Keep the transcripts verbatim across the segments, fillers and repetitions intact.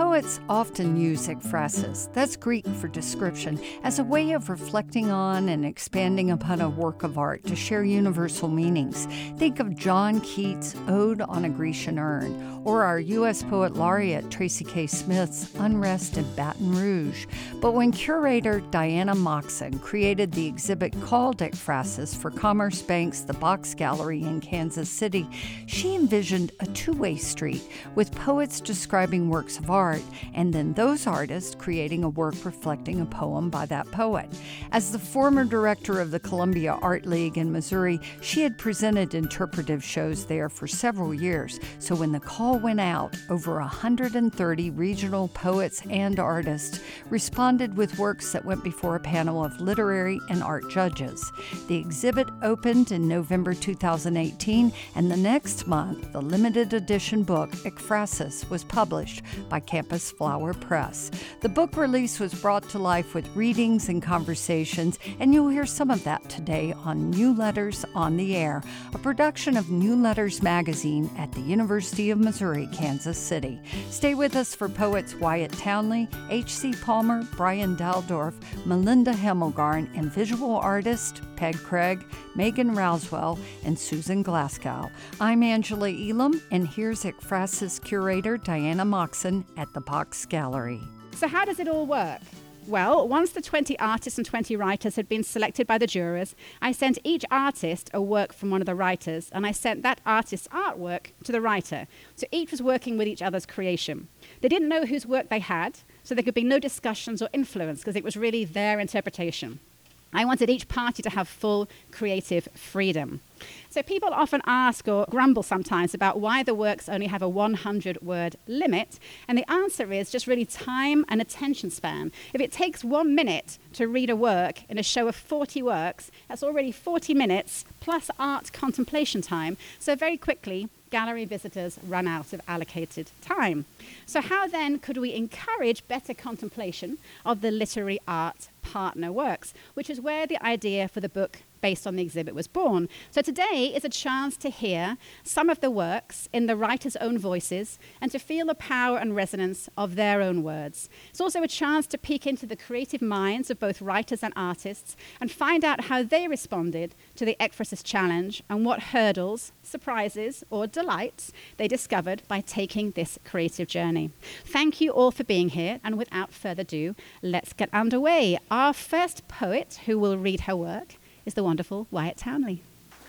Poets often use ekphrasis, that's Greek for description, as a way of reflecting on and expanding upon a work of art to share universal meanings. Think of John Keats' Ode on a Grecian Urn, or our U S Poet Laureate Tracy K. Smith's Unrest in Baton Rouge. But when curator Diana Moxon created the exhibit called Ekphrasis for Commerce Bank's The Box Gallery in Kansas City, she envisioned a two-way street with poets describing works of art and then those artists creating a work reflecting a poem by that poet. As the former director of the Columbia Art League in Missouri, she had presented interpretive shows there for several years. So when the call went out, over one hundred thirty regional poets and artists responded with works that went before a panel of literary and art judges. The exhibit opened in November two thousand eighteen, and the next month, the limited edition book, Ekphrasis, was published by Campus Flower Press. The book release was brought to life with readings and conversations, and you'll hear some of that today on New Letters on the Air, a production of New Letters magazine at the University of Missouri, Kansas City. Stay with us for poets Wyatt Townley, H C Palmer, Brian Daldorf, Melinda Hemmelgarn, and visual artist Peg Craig, Megan Rouswell, and Susan Glasgow. I'm Angela Elam, and here's Ekphrasis curator Diana Moxon at the Box Gallery. So how does it all work? Well, once the twenty artists and twenty writers had been selected by the jurors, I sent each artist a work from one of the writers, and I sent that artist's artwork to the writer. So each was working with each other's creation. They didn't know whose work they had, so there could be no discussions or influence because it was really their interpretation. I wanted each party to have full creative freedom. So people often ask or grumble sometimes about why the works only have a one hundred word limit, and the answer is just really time and attention span. If it takes one minute to read a work in a show of forty works, that's already forty minutes plus art contemplation time, so very quickly gallery visitors run out of allocated time. So how then could we encourage better contemplation of the literary art partner works, which is where the idea for the book based on the exhibit was born. So today is a chance to hear some of the works in the writer's own voices and to feel the power and resonance of their own words. It's also a chance to peek into the creative minds of both writers and artists and find out how they responded to the Ekphrasis challenge and what hurdles, surprises, or delights they discovered by taking this creative journey. Thank you all for being here, and without further ado, let's get underway. Our first poet who will read her work is the wonderful Wyatt Townley.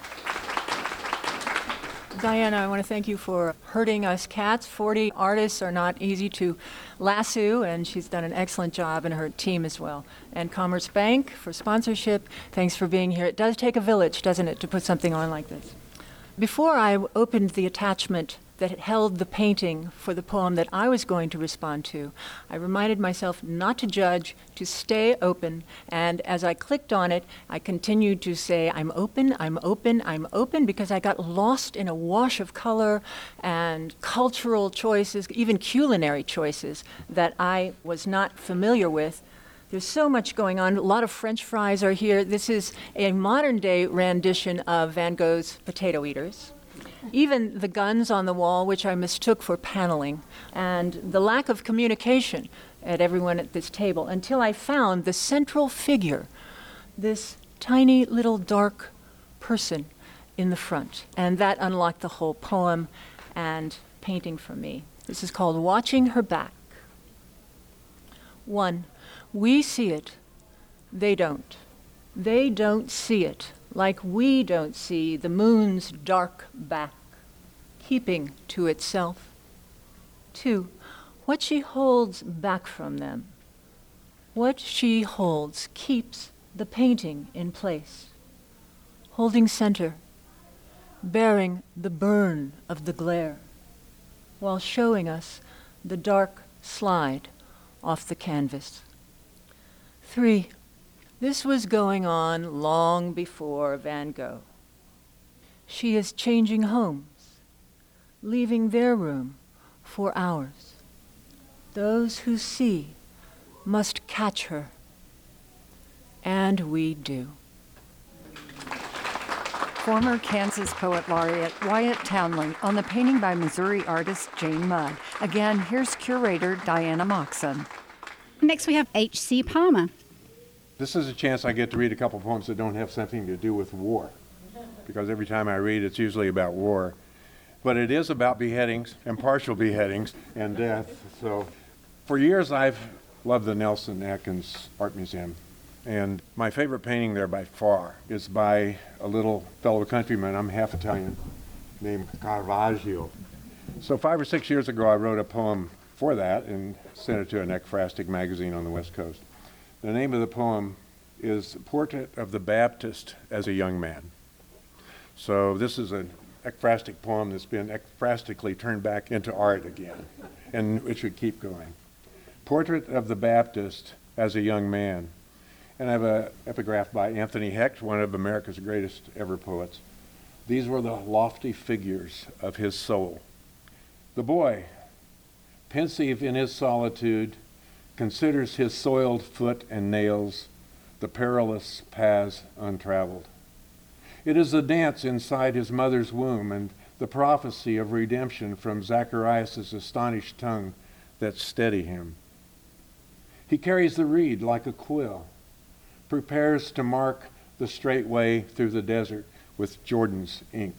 Diana, I want to thank you for herding us cats. forty artists are not easy to lasso, and she's done an excellent job, and her team as well. And Commerce Bank for sponsorship. Thanks for being here. It does take a village, doesn't it, to put something on like this. Before I opened the attachment that held the painting for the poem that I was going to respond to, I reminded myself not to judge, to stay open, and as I clicked on it, I continued to say, I'm open, I'm open, I'm open, because I got lost in a wash of color and cultural choices, even culinary choices, that I was not familiar with. There's so much going on. A lot of French fries are here. This is a modern-day rendition of Van Gogh's Potato Eaters. Even the guns on the wall, which I mistook for paneling, and the lack of communication at everyone at this table, until I found the central figure, this tiny little dark person in the front. And that unlocked the whole poem and painting for me. This is called Watching Her Back. One, we see it, they don't. They don't see it, like we don't see the moon's dark back, keeping to itself. Two, what she holds back from them, what she holds keeps the painting in place, holding center, bearing the burn of the glare, while showing us the dark slide off the canvas. Three, this was going on long before Van Gogh. She is changing homes, leaving their room for ours. Those who see must catch her, and we do. former Kansas Poet Laureate Wyatt Townley on the painting by Missouri artist Jane Mudd. Again, here's curator Diana Moxon. Next we have H C Palmer. This is a chance I get to read a couple poems that don't have something to do with war, because every time I read it's usually about war. But it is about beheadings and partial beheadings and death. So for years I've loved the Nelson Atkins Art Museum. And my favorite painting there by far is by a little fellow countryman, I'm half Italian, named Caravaggio. So five or six years ago I wrote a poem for that and sent it to an ekphrastic magazine on the West Coast. The name of the poem is Portrait of the Baptist as a Young Man. So this is an ekphrastic poem that's been ekphrastically turned back into art again, and it should keep going. Portrait of the Baptist as a Young Man. And I have an epigraph by Anthony Hecht, one of America's greatest ever poets. These were the lofty figures of his soul. The boy, pensive in his solitude, considers his soiled foot and nails, the perilous paths untraveled. It is the dance inside his mother's womb and the prophecy of redemption from Zacharias' astonished tongue that steady him. He carries the reed like a quill, prepares to mark the straight way through the desert with Jordan's ink.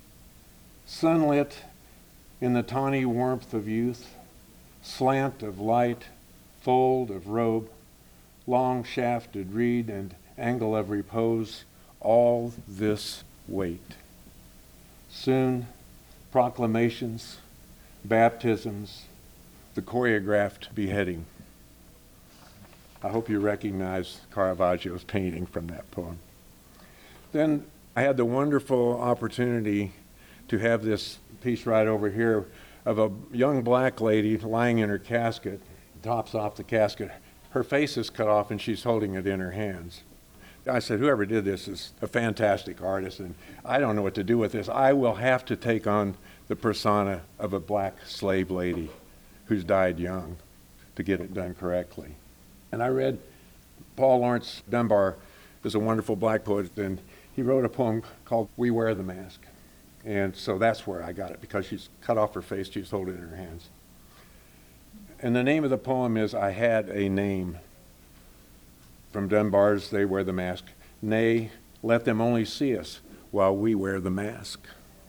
Sunlit in the tawny warmth of youth, slant of light, fold of robe, long shafted reed and angle of repose, all this wait. Soon, proclamations, baptisms, the choreographed beheading. I hope you recognize Caravaggio's painting from that poem. Then I had the wonderful opportunity to have this piece right over here of a young black lady lying in her casket, tops off the casket. Her face is cut off and she's holding it in her hands. I said, whoever did this is a fantastic artist, and I don't know what to do with this. I will have to take on the persona of a black slave lady who's died young to get it done correctly. And I read Paul Laurence Dunbar is a wonderful black poet, and he wrote a poem called We Wear the Mask. And so that's where I got it, because she's cut off her face, she's holding it in her hands. And the name of the poem is I Had a Name, from Dunbar's They Wear the Mask. Nay, let them only see us while we wear the mask.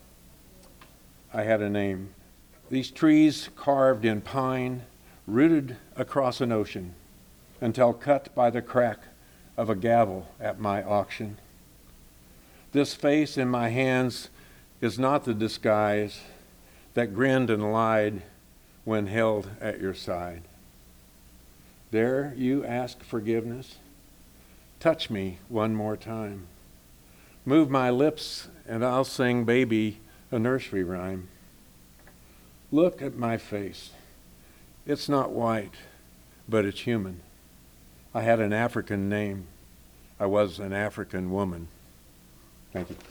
I had a name. These trees carved in pine, rooted across an ocean, until cut by the crack of a gavel at my auction. This face in my hands is not the disguise that grinned and lied when held at your side. Dare you ask forgiveness? Touch me one more time. Move my lips and I'll sing baby a nursery rhyme. Look at my face. It's not white, but it's human. I had an African name. I was an African woman. Thank you.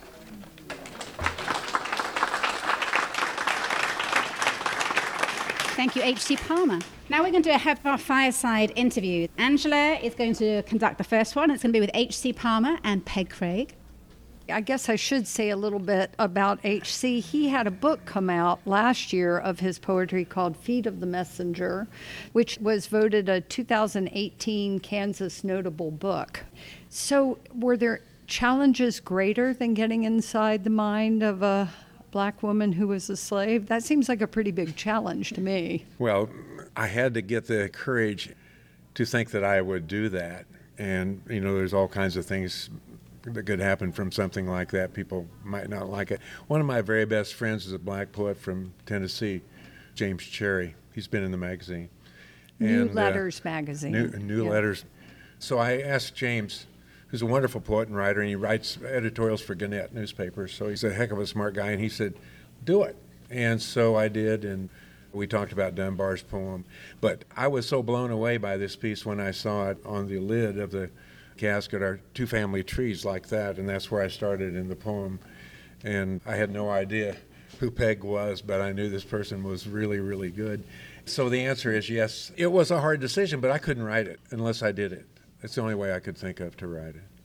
Thank you, H C Palmer. Now we're going to have our fireside interview. Angela is going to conduct the first one. It's going to be with H C Palmer and Peg Craig. I guess I should say a little bit about H C. He had a book come out last year of his poetry called Feet of the Messenger, which was voted a two thousand eighteen Kansas Notable Book. So were there challenges greater than getting inside the mind of a black woman who was a slave? That seems like a pretty big challenge to me. Well, I had to get the courage to think that I would do that. And, you know, there's all kinds of things that could happen from something like that. People might not like it. One of my very best friends is a black poet from Tennessee, James Cherry. He's been in the magazine. New and, Letters uh, magazine. New, new yeah. Letters. So I asked James, who's a wonderful poet and writer, and he writes editorials for Gannett newspapers. So he's a heck of a smart guy, and he said, do it. And so I did, and we talked about Dunbar's poem. But I was so blown away by this piece when I saw it on the lid of the casket, our two family trees like that, and that's where I started in the poem. And I had no idea who Peg was, but I knew this person was really, really good. So the answer is yes. It was a hard decision, but I couldn't write it unless I did it. It's the only way I could think of to write it.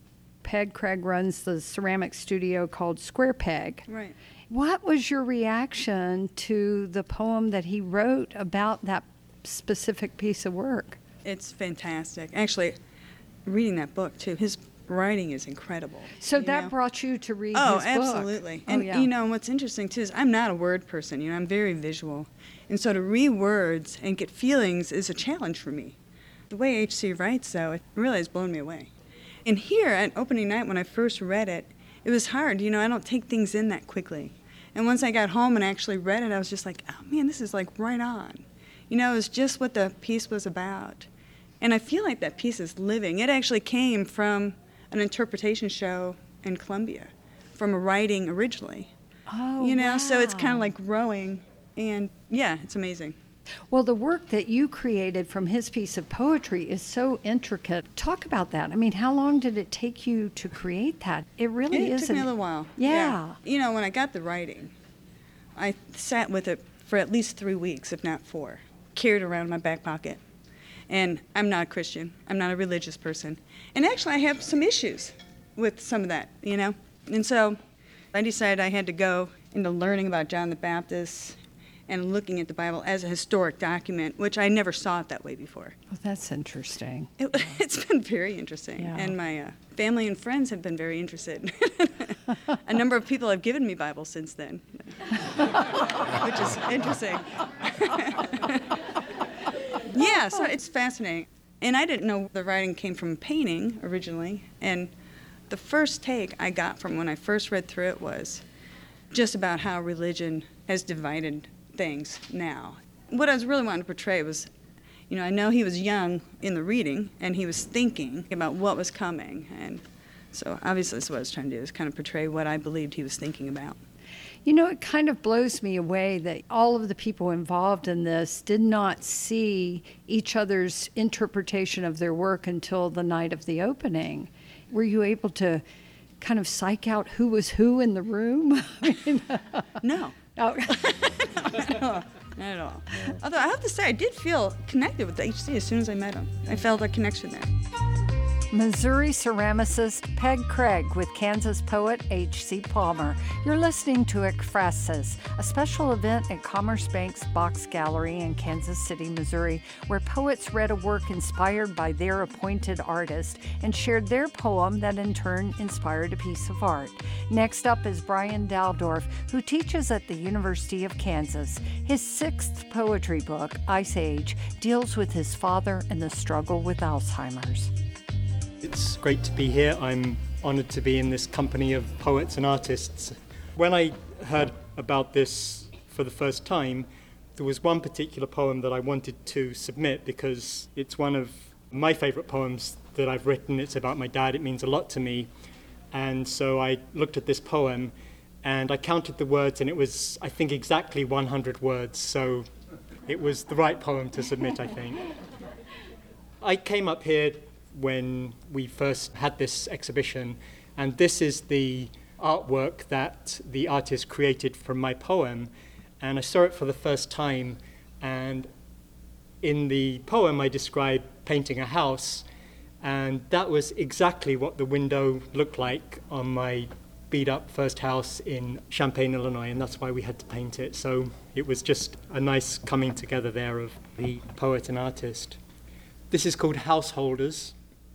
Peg Craig runs the ceramic studio called Square Peg. Right. What was your reaction to the poem that he wrote about that specific piece of work? It's fantastic. Actually, reading that book, too, his writing is incredible. So you that know? brought you to read Oh, his book? absolutely. Oh, And, yeah. you know, what's interesting, too, is I'm not a word person. You know, I'm very visual. And so to read words and get feelings is a challenge for me. The way H C writes, though, it really has blown me away. And here, at opening night, when I first read it, it was hard. You know, I don't take things in that quickly. And once I got home and actually read it, I was just like, oh, man, this is, like, right on. You know, it was just what the piece was about. And I feel like that piece is living. It actually came from an interpretation show in Columbia, from a writing originally. Oh, you know, wow. so it's kind of like growing, and yeah, it's amazing. Well, the work that you created from his piece of poetry is so intricate. Talk about that. I mean, how long did it take you to create that? It really It is. took me a an- little while. Yeah. You know, when I got the writing, I sat with it for at least three weeks, if not four, carried around in my back pocket. And I'm not a Christian. I'm not a religious person. And actually, I have some issues with some of that, you know? And so I decided I had to go into learning about John the Baptist and looking at the Bible as a historic document, which I never saw it that way before. Well, that's interesting. It, it's been very interesting. Yeah. And my uh, family and friends have been very interested. A number of people have given me Bibles since then, which is interesting. Yeah, so it's fascinating. And I didn't know the writing came from painting originally. And the first take I got from when I first read through it was just about how religion has divided things now. What I was really wanting to portray was, you know, I know he was young in the reading, and he was thinking about what was coming. And so obviously that's what I was trying to do, is kind of portray what I believed he was thinking about. You know, it kind of blows me away that all of the people involved in this did not see each other's interpretation of their work until the night of the opening. Were you able to kind of psych out who was who in the room? I mean, No. oh. Not at all. Not at all. Although I have to say, I did feel connected with H C as soon as I met him. I felt a connection there. Missouri ceramicist Peg Craig with Kansas poet H C Palmer. You're listening to Ekphrasis, a special event at Commerce Bank's Box Gallery in Kansas City, Missouri, where poets read a work inspired by their appointed artist and shared their poem that in turn inspired a piece of art. Next up is Brian Daldorf, who teaches at the University of Kansas. His sixth poetry book, Ice Age, deals with his father and the struggle with Alzheimer's. It's great to be here. I'm honored to be in this company of poets and artists. When I heard about this for the first time, there was one particular poem that I wanted to submit because it's one of my favorite poems that I've written. It's about my dad. It means a lot to me. And so I looked at this poem and I counted the words, and it was, I think, exactly one hundred words. So it was the right poem to submit, I think. I came up here when we first had this exhibition, and this is the artwork that the artist created from my poem, and I saw it for the first time, and in the poem I described painting a house, and that was exactly what the window looked like on my beat-up first house in Champaign, Illinois, and that's why we had to paint it. So it was just a nice coming together there of the poet and artist. This is called Householders.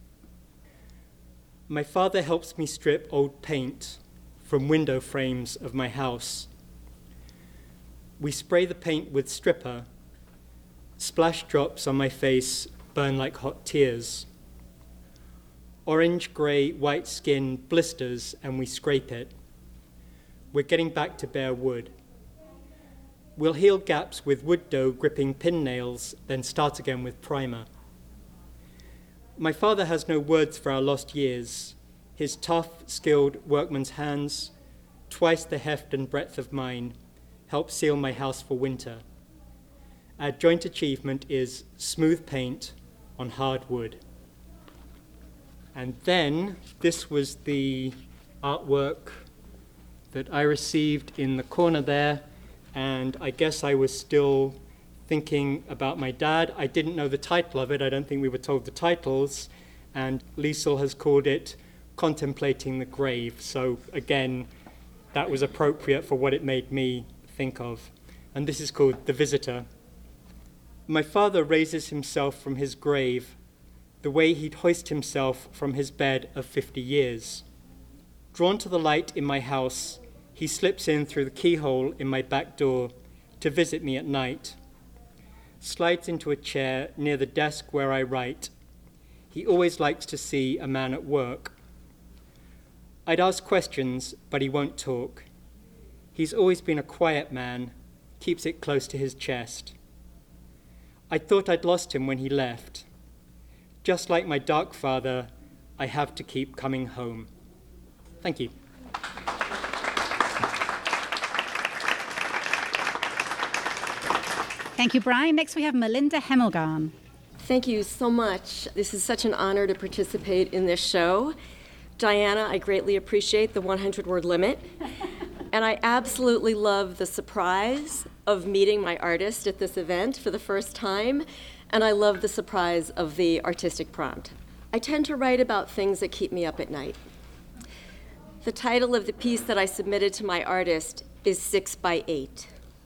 My father helps me strip old paint from window frames of my house. We spray the paint with stripper. Splash drops on my face burn like hot tears. Orange, gray, white skin blisters and we scrape it. We're getting back to bare wood. We'll heal gaps with wood dough gripping pin nails, then start again with primer. My father has no words for our lost years. His tough, skilled workman's hands, twice the heft and breadth of mine, help seal my house for winter. Our joint achievement is smooth paint on hard wood. And then this was the artwork that I received in the corner there, and I guess I was still thinking about my dad. I didn't know the title of it. I don't think we were told the titles. And Liesl has called it contemplating the grave. So again, that was appropriate for what it made me think of. And this is called The Visitor. My father raises himself from his grave the way he'd hoist himself from his bed of fifty years. Drawn to the light in my house, he slips in through the keyhole in my back door to visit me at night. Slides into a chair near the desk where I write. He always likes to see a man at work. I'd ask questions, but he won't talk. He's always been a quiet man, keeps it close to his chest. I thought I'd lost him when he left. Just like my dark father, I have to keep coming home. Thank you. Thank you, Brian. Next we have Melinda Hemmelgarn. Thank you so much. This is such an honor to participate in this show. Diana, I greatly appreciate the one hundred word limit. And I absolutely love the surprise of meeting my artist at this event for the first time. And I love the surprise of the artistic prompt. I tend to write about things that keep me up at night. The title of the piece that I submitted to my artist is Six by Eight.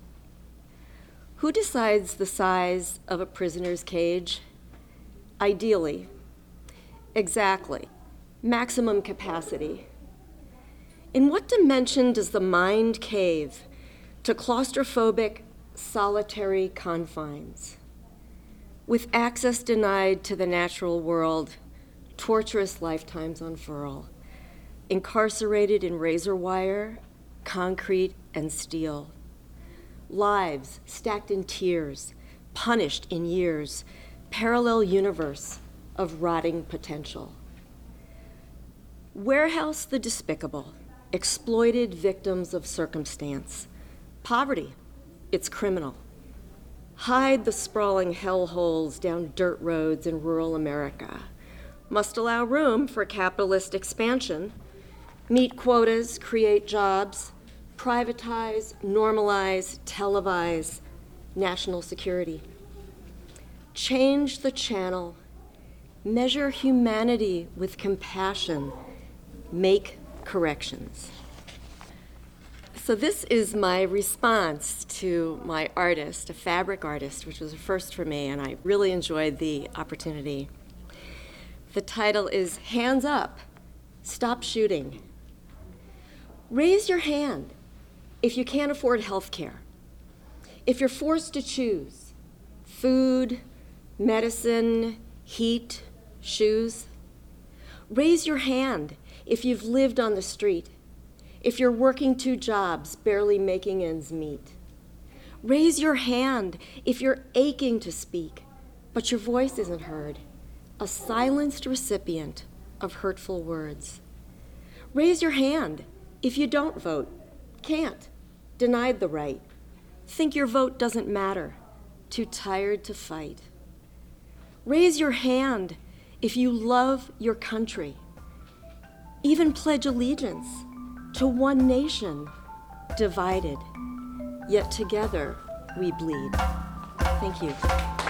Who decides the size of a prisoner's cage? Ideally. Exactly. Maximum capacity. In what dimension does the mind cave to claustrophobic, solitary confines? With access denied to the natural world, torturous lifetimes unfurl, incarcerated in razor wire, concrete, and steel. Lives stacked in tears, punished in years, parallel universe of rotting potential. Warehouse the despicable, exploited victims of circumstance. Poverty, it's criminal. Hide the sprawling hellholes down dirt roads in rural America. Must allow room for capitalist expansion. Meet quotas, create jobs, privatize, normalize, televise national security. Change the channel. Measure humanity with compassion. Make corrections. So this is my response to my artist, a fabric artist, which was a first for me, and I really enjoyed the opportunity. The title is Hands Up, Stop Shooting. Raise your hand if you can't afford health care, if you're forced to choose food, medicine, heat, shoes. Raise your hand if you've lived on the street, if you're working two jobs, barely making ends meet. Raise your hand if you're aching to speak, but your voice isn't heard, a silenced recipient of hurtful words. Raise your hand if you don't vote, can't, denied the right, think your vote doesn't matter, too tired to fight. Raise your hand if you love your country, even pledge allegiance to one nation, divided, yet together we bleed. Thank you.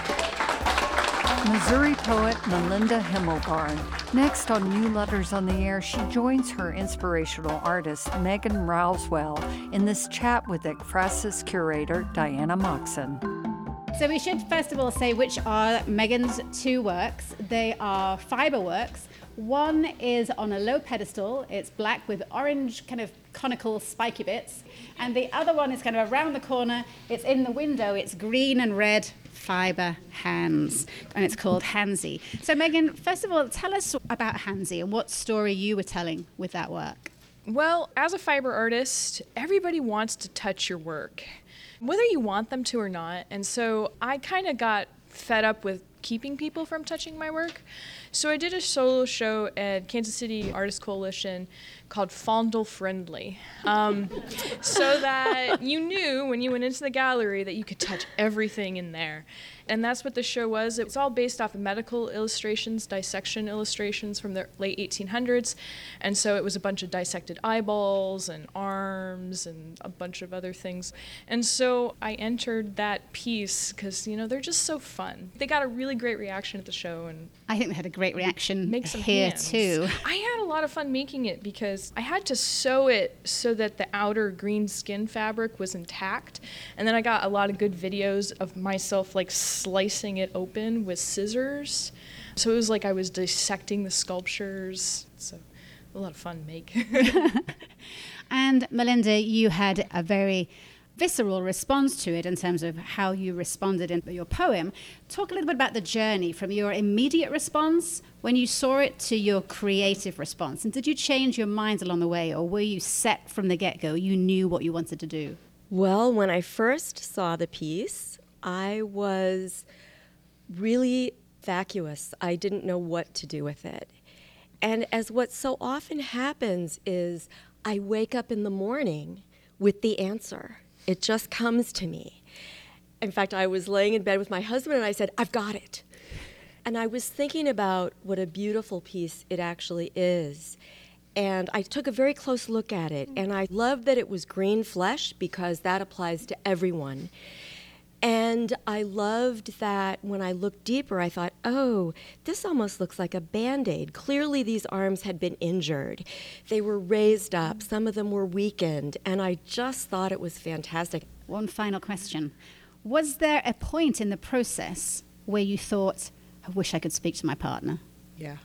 Missouri poet Melinda Hemmelgarn. Next on New Letters on the Air, she joins her inspirational artist Megan Rouswell in this chat with Ekphrasis curator Diana Moxon. So we should first of all say which are Megan's two works. They are fiber works. One is on a low pedestal. It's black with orange kind of conical spiky bits. And the other one is kind of around the corner. It's in the window. It's green and red fiber hands. And it's called Handsy. So Megan, first of all, tell us about Handsy and what story you were telling with that work. Well, as a fiber artist, everybody wants to touch your work, whether you want them to or not. And so I kind of got fed up with keeping people from touching my work. So I did a solo show at Kansas City Artist Coalition called Fondle Friendly, um, so that you knew when you went into the gallery that you could touch everything in there. And that's what the show was. It's all based off of medical illustrations, dissection illustrations from the late eighteen hundreds. And so it was a bunch of dissected eyeballs and arms and a bunch of other things. And so I entered that piece because, you know, they're just so fun. They got a really great reaction at the show. And I think they had a great reaction make some here hands. too. I had a lot of fun making it because I had to sew it so that the outer green skin fabric was intact. And then I got a lot of good videos of myself like slicing it open with scissors. So it was like I was dissecting the sculptures. So a lot of fun to make. And Melinda, you had a very visceral response to it in terms of how you responded in your poem. Talk a little bit about the journey from your immediate response when you saw it to your creative response. And did you change your mind along the way, or were you set from the get-go? You knew what you wanted to do? Well, when I first saw the piece, I was really vacuous. I didn't know what to do with it. And as what so often happens is I wake up in the morning with the answer. It just comes to me. In fact, I was laying in bed with my husband and I said, I've got it. And I was thinking about what a beautiful piece it actually is. And I took a very close look at it. And I loved that it was green flesh because that applies to everyone. And I loved that when I looked deeper, I thought, oh, this almost looks like a Band-Aid. Clearly these arms had been injured. They were raised up. Some of them were weakened. And I just thought it was fantastic. One final question. Was there a point in the process where you thought, I wish I could speak to my partner? Yeah.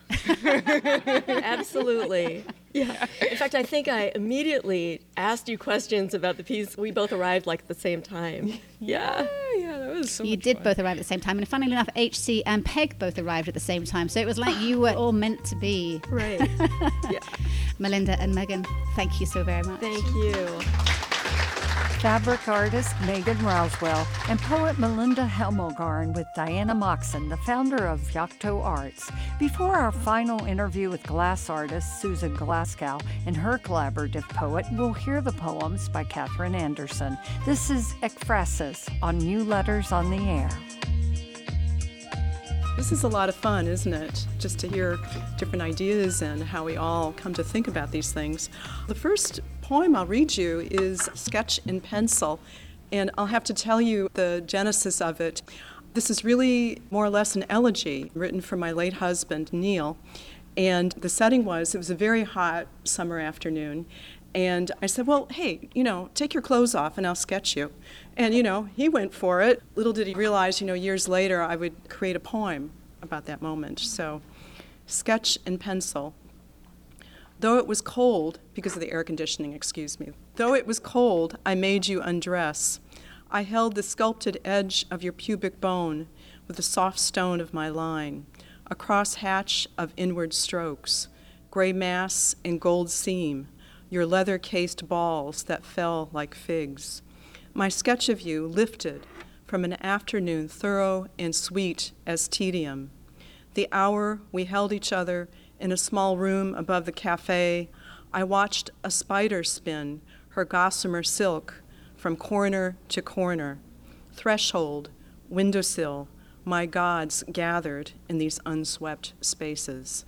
Absolutely. Yeah. In fact, I think I immediately asked you questions about the piece. We both arrived like at the same time. Yeah. Yeah, yeah, that was so You much did fun. both arrive at the same time. And funnily enough, H C and Peg both arrived at the same time. So it was like you were all meant to be. Right. Yeah. Melinda and Megan, thank you so very much. Thank you. Fabric artist Megan Roswell and poet Melinda Hemmelgarn with Diana Moxon, the founder of Yocto Arts. Before our final interview with glass artist Susan Glasgow and her collaborative poet, we'll hear the poems by Catherine Anderson. This is Ekphrasis on New Letters on the Air. This is a lot of fun, isn't it? Just to hear different ideas and how we all come to think about these things. The first poem I'll read you is Sketch in Pencil, and I'll have to tell you the genesis of it. This is really more or less an elegy written for my late husband, Neil, and the setting was, it was a very hot summer afternoon, and I said, well, hey, you know, take your clothes off and I'll sketch you. And, you know, he went for it. Little did he realize, you know, years later I would create a poem about that moment. So, Sketch in Pencil. Though it was cold, because of the air conditioning, excuse me, though it was cold, I made you undress. I held the sculpted edge of your pubic bone with the soft stone of my line, a cross-hatch of inward strokes, gray mass and gold seam, your leather-cased balls that fell like figs. My sketch of you lifted from an afternoon thorough and sweet as tedium. The hour we held each other in a small room above the cafe, I watched a spider spin her gossamer silk from corner to corner. Threshold, windowsill, my gods gathered in these unswept spaces.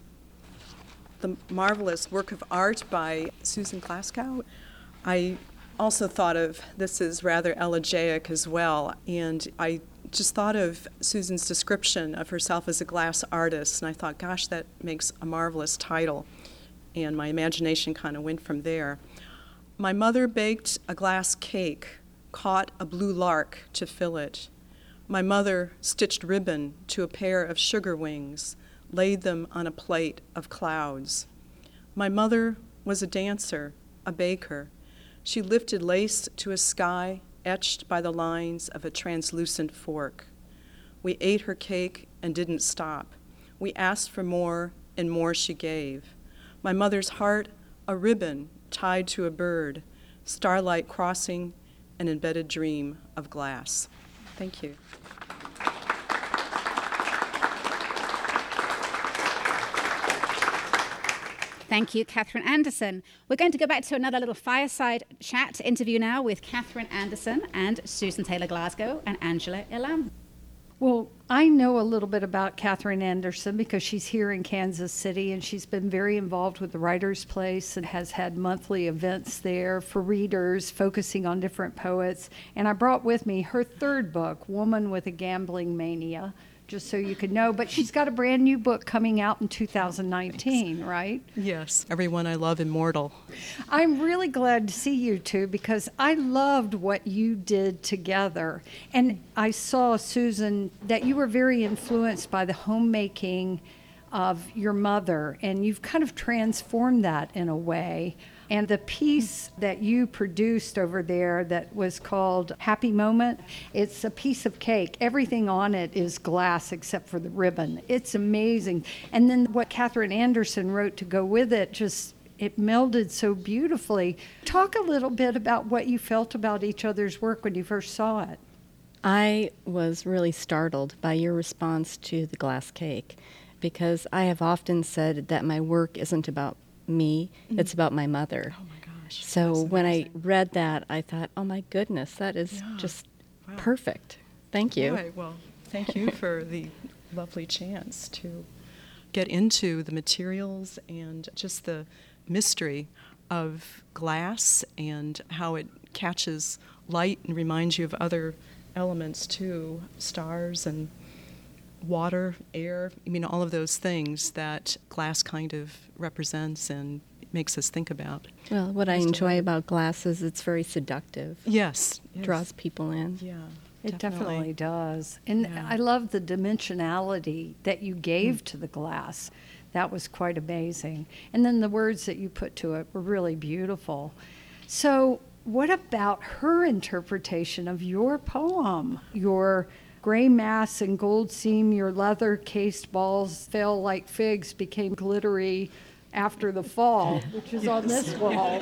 The marvelous work of art by Susan Glasgow. I also thought of this as rather elegiac as well, and I just thought of Susan's description of herself as a glass artist, and I thought, gosh, that makes a marvelous title, and my imagination kind of went from there. My mother baked a glass cake, caught a blue lark to fill it. My mother stitched ribbon to a pair of sugar wings, laid them on a plate of clouds. My mother was a dancer, a baker. She lifted lace to a sky etched by the lines of a translucent fork. We ate her cake and didn't stop. We asked for more, and more she gave. My mother's heart, a ribbon tied to a bird, starlight crossing an embedded dream of glass. Thank you. Thank you, Catherine Anderson. We're going to go back to another little fireside chat interview now with Catherine Anderson and Susan Taylor Glasgow and Angela Illam. Well, I know a little bit about Catherine Anderson because she's here in Kansas City, and she's been very involved with the Writers' Place and has had monthly events there for readers focusing on different poets. And I brought with me her third book, Woman with a Gambling Mania, just so you could know. But she's got a brand new book coming out in two thousand nineteen, Thanks. Right? Yes, Everyone I Love Immortal. I'm really glad to see you two because I loved what you did together. And I saw, Susan, that you were very influenced by the homemaking of your mother, and you've kind of transformed that in a way. And the piece that you produced over there that was called Happy Moment, it's a piece of cake. Everything on it is glass except for the ribbon. It's amazing. And then what Catherine Anderson wrote to go with it, just it melded so beautifully. Talk a little bit about what you felt about each other's work when you first saw it. I was really startled by your response to the glass cake because I have often said that my work isn't about me, mm-hmm. it's about my mother. Oh my gosh. So when I read that, I thought, oh my goodness, that is yeah. just wow. perfect. Thank you. Right. Well, thank you for the lovely chance to get into the materials and just the mystery of glass and how it catches light and reminds you of other elements too, stars and water, air, I mean, all of those things that glass kind of represents and makes us think about. Well, what I enjoy about glass is it's very seductive. Yes. It draws people in. Yeah. It definitely, definitely does. And yeah. I love the dimensionality that you gave mm. to the glass. That was quite amazing. And then the words that you put to it were really beautiful. So what about her interpretation of your poem? Your gray mass and gold seam, your leather-cased balls fell like figs, became glittery after the fall, which is yes. on this wall.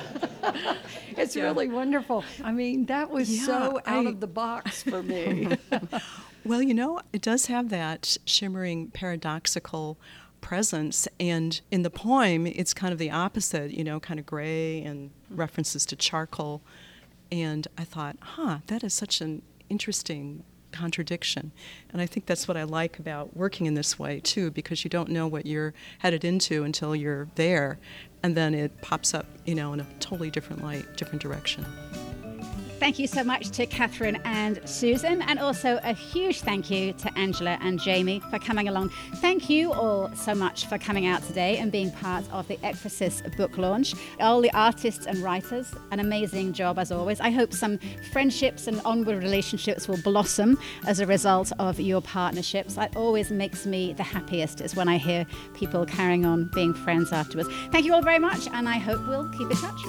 It's yeah. really wonderful. I mean, that was yeah, so out I, of the box for me. Well, you know, it does have that shimmering, paradoxical presence, and in the poem, it's kind of the opposite, you know, kind of gray and references to charcoal. And I thought, huh, that is such an interesting contradiction. And I think that's what I like about working in this way, too, because you don't know what you're headed into until you're there, and then it pops up, you know, in a totally different light, different direction. Thank you so much to Catherine and Susan, and also a huge thank you to Angela and Jamie for coming along. Thank you all so much for coming out today and being part of the Ekphrasis book launch. All the artists and writers, an amazing job as always. I hope some friendships and onward relationships will blossom as a result of your partnerships. That always makes me the happiest, is when I hear people carrying on being friends afterwards. Thank you all very much, and I hope we'll keep in touch.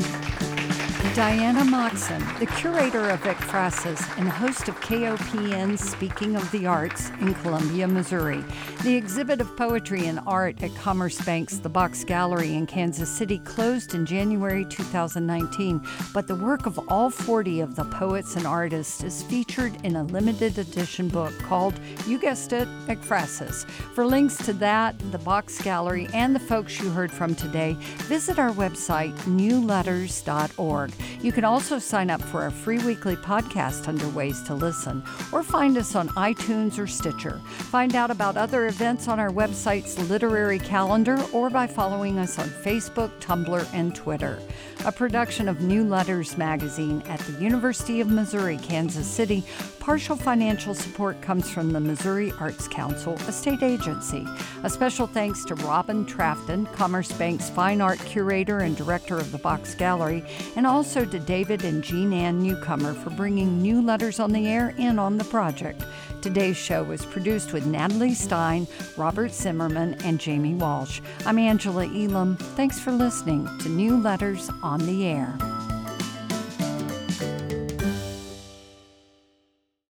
Diana Moxon, the curator of Ekphrasis and host of K O P N's Speaking of the Arts in Columbia, Missouri. The exhibit of poetry and art at Commerce Bank's The Box Gallery in Kansas City closed in January two thousand nineteen, but the work of all forty of the poets and artists is featured in a limited edition book called, you guessed it, Ekphrasis. For links to that, the Box Gallery, and the folks you heard from today, visit our website, new letters dot org. You can also sign up for our free weekly podcast under Ways to Listen, or find us on iTunes or Stitcher. Find out about other events on our website's literary calendar or by following us on Facebook, Tumblr, and Twitter. A production of New Letters magazine at the University of Missouri, Kansas City. Partial financial support comes from the Missouri Arts Council, a state agency. A special thanks to Robin Trafton, Commerce Bank's fine art curator and director of the Box Gallery, and also to David and Jean Ann Newcomer for bringing New Letters on the air and on the project. Today's show was produced with Natalie Stein, Robert Zimmerman, and Jamie Walsh. I'm Angela Elam. Thanks for listening to New Letters on the Air.